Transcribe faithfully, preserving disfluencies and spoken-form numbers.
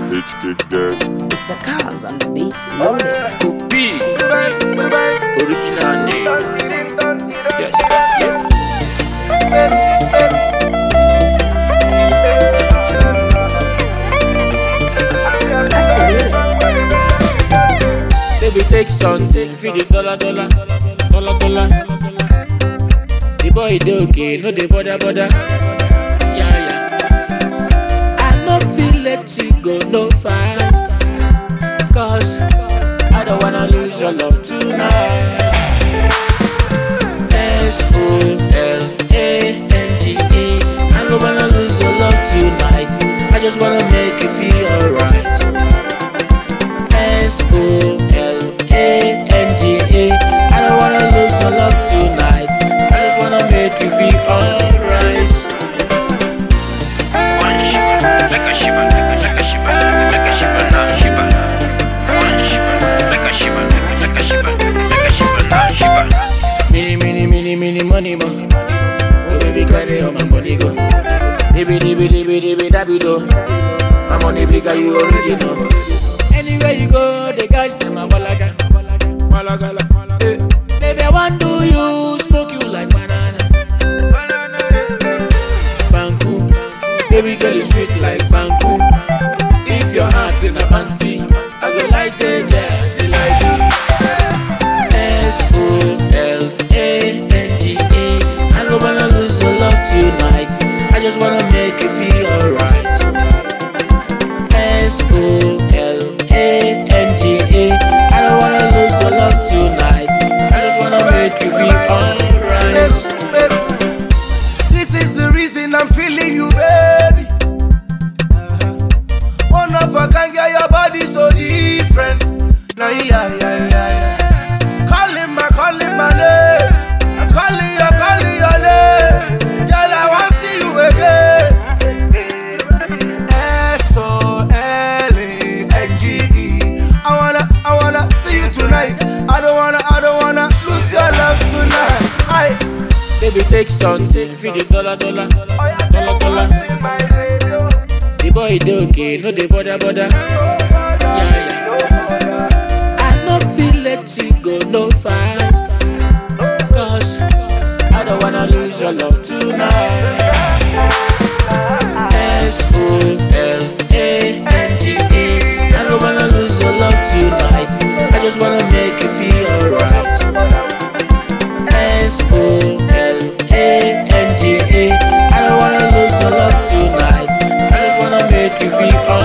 H K gang. It's a cause on the beats loaded. B original name. Yes, yeah. Baby, take something, feed it dollar, dollar, dollar, dollar. The boy dey okay, no dey bother, bother. Yeah, yeah. I no feel let you go, no fight. Cause I don't wanna lose your love tonight. S O L A N G E. I don't wanna lose your love tonight. I just wanna make you feel alright. S O L A N G E. I don't wanna lose your love tonight. I just wanna make you feel alright. One shiba, like a shiba, like a shiba, like a shiba, now shiba. One shiba, like a shiba, like a shiba, like a shiba, now shiba. Mini, mini, mini, mini money, mo. Oh baby, carry all my money go. Baby, baby, baby, baby, that be do. My money bigger, you already know. Anywhere you go, they catch them a balaga, balaga, eh. Baby, I want to you, smoke you like banana, banana, eh. Banku, baby girl, you sweet like banku. If your heart in a panty, I go like that there till I do. S O L A N G E. I don't wanna lose your love tonight. I just wanna make you feel alright. S O L A N G E. I don't wanna lose your love tonight. I just wanna make you feel alright. This is the reason I'm feeling you, baby. Uh-huh. One of a kind, get your body so different. Nah, yeah, yeah, yeah, yeah. Calling my, calling my name. I'm calling you, calling your name. Girl, I wanna see you again. S O L A N G E. I wanna, I wanna see you tonight. I don't wanna, I don't wanna lose your love tonight. I Baby, take something, feed it dollar, dollar, dollar, dollar. The boy dey okay, no dey bother, bother. Yeah, yeah. I no feel let you go, no fight. Cause I don't wanna lose your love tonight. S O L A N G E. I don't wanna lose your love tonight. I just wanna make you feel alright. S O L A N G E. I don't wanna lose your love tonight. I just wanna make you feel alright.